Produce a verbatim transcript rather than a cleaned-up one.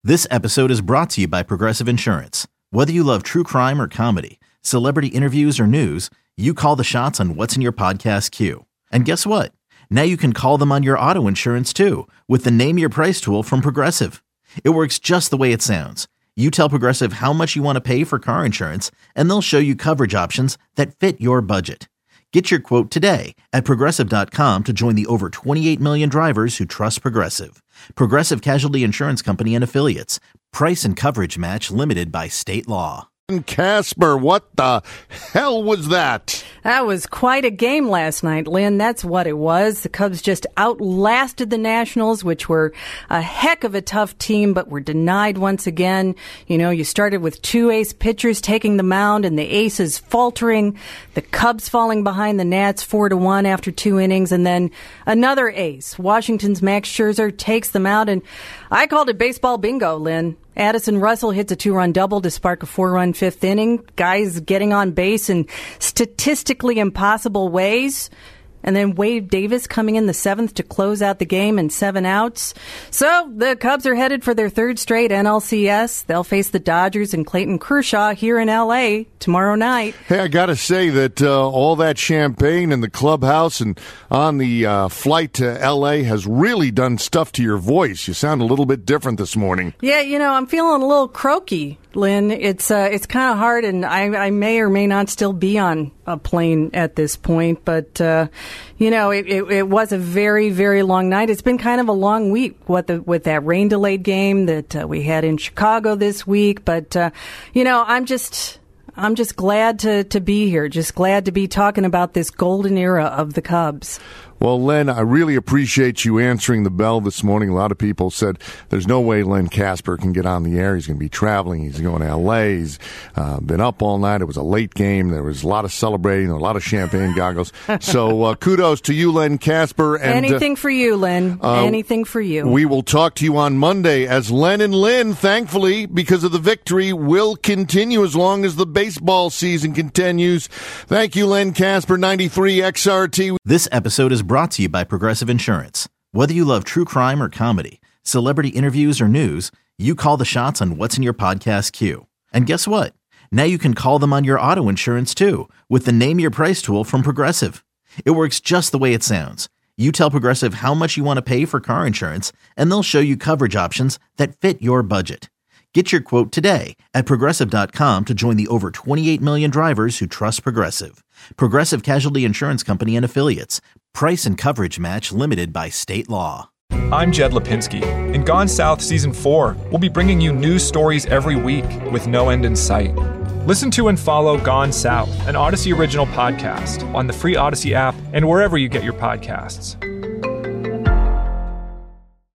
This episode is brought to you by Progressive Insurance. Whether you love true crime or comedy, celebrity interviews or news, you call the shots on what's in your podcast queue. And guess what? Now you can call them on your auto insurance too with the Name Your Price tool from Progressive. It works just the way it sounds. You tell Progressive how much you want to pay for car insurance, and they'll show you coverage options that fit your budget. Get your quote today at Progressive dot com to join the over twenty-eight million drivers who trust Progressive. Progressive Casualty Insurance Company and Affiliates. Price and coverage match limited by state law. Casper, what the hell was that? That was quite a game last night, Lynn. That's what it was. The Cubs just outlasted the Nationals, which were a heck of a tough team, but were denied once again. You know, you started with two ace pitchers taking the mound and the aces faltering, the Cubs falling behind the Nats four to one after two innings, and then another ace. Washington's Max Scherzer takes them out, and I called it baseball bingo, Lynn. Addison Russell hits a two-run double to spark a four-run fifth inning. Guys getting on base in statistically impossible ways. And then Wade Davis coming in the seventh to close out the game in seven outs. So the Cubs are headed for their third straight N L C S. They'll face the Dodgers and Clayton Kershaw here in L A tomorrow night. Hey, I got to say that uh, all that champagne in the clubhouse and on the uh, flight to L A has really done stuff to your voice. You sound a little bit different this morning. Yeah, you know, I'm feeling a little croaky, Lynn. It's uh, it's kind of hard, and I, I may or may not still be on a plane at this point. But, uh, you know, it, it, it was a very, very long night. It's been kind of a long week what the, with that rain-delayed game that uh, we had in Chicago this week. But, uh, you know, I'm just... I'm just glad to, to be here, just glad to be talking about this golden era of the Cubs. Well, Len, I really appreciate you answering the bell this morning. A lot of people said there's no way Len Casper can get on the air. He's going to be traveling. He's going to L A. He's uh, been up all night. It was a late game. There was a lot of celebrating, a lot of champagne goggles. So uh, kudos to you, Len Casper. And, Anything uh, for you, Len. Uh, Anything for you. We will talk to you on Monday as Len and Lynn, thankfully, because of the victory, will continue as long as the baseball season continues. Thank you, Len Casper, ninety-three X R T. This episode is brought to you by Progressive Insurance. Whether you love true crime or comedy, celebrity interviews or news, you call the shots on what's in your podcast queue. And guess what? Now you can call them on your auto insurance too with the Name Your Price tool from Progressive. It works just the way it sounds. You tell Progressive how much you want to pay for car insurance, and they'll show you coverage options that fit your budget. Get your quote today at Progressive dot com to join the over twenty-eight million drivers who trust Progressive. Progressive Casualty Insurance Company and Affiliates. Price and coverage match limited by state law. I'm Jed Lipinski. In Gone South Season four, we'll be bringing you news stories every week with no end in sight. Listen to and follow Gone South, an Odyssey original podcast on the free Odyssey app and wherever you get your podcasts.